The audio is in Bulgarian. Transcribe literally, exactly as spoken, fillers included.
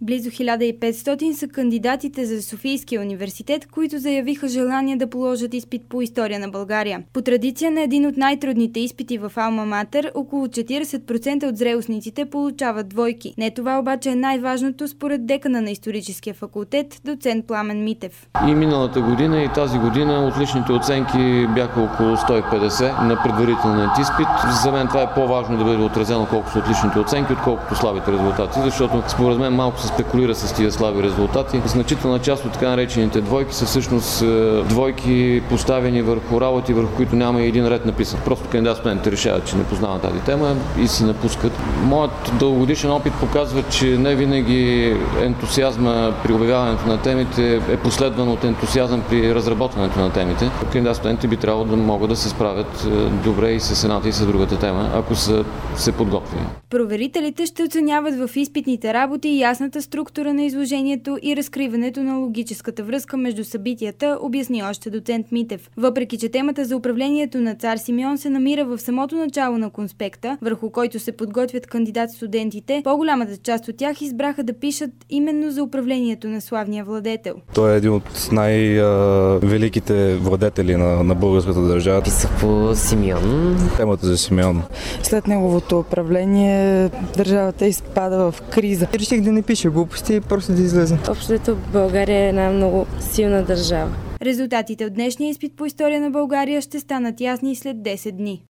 Близо хиляда и петстотин са кандидатите за Софийския университет, които заявиха желание да положат изпит по история на България. По традиция на един от най-трудните изпити в Алма Матер, около четиридесет процента от зрелостниците получават двойки. Не това обаче е най-важното според декана на историческия факултет, доцент Пламен Митев. И миналата година, и тази година отличните оценки бяха около сто и петдесет на предварителният изпит. За мен това е по-важно да бъде отразено колко са отличните оценки, отколкото слабите резултати, защото според мен малко се спекулира с тия слаби резултати. Значителна част от така наречените двойки са всъщност двойки поставени върху работи, върху които няма и един ред написан. Просто кандидат-студентите решават, че не познават тази тема и си напускат. Моят дългогодишен опит показва, че не винаги ентусиазма при обявяването на темите е последван от ентусиазъм при разработването на темите. Кандидат-студентите би трябвало да могат да се справят добре и с едната и с другата тема, ако са се подготвили. Проверителите ще оценяват в изпитните работи ясната структура на изложението и разкриването на логическата връзка между събитията, обясни още доцент Митев. Въпреки че темата за управлението на цар Симеон се намира в самото начало на конспекта, върху който се подготвят кандидат-студентите, по-голямата част от тях избраха да пишат именно за управлението на славния владетел. Той е един от най-великите владетели на, на българската държава. Писах по Симеон. Темата за Симеон. След неговото управление държавата изпада в криза. Реших да не пиша глупости и просто да излеза. Общото България е една много силна държава. Резултатите от днешния изпит по история на България ще станат ясни след десет дни.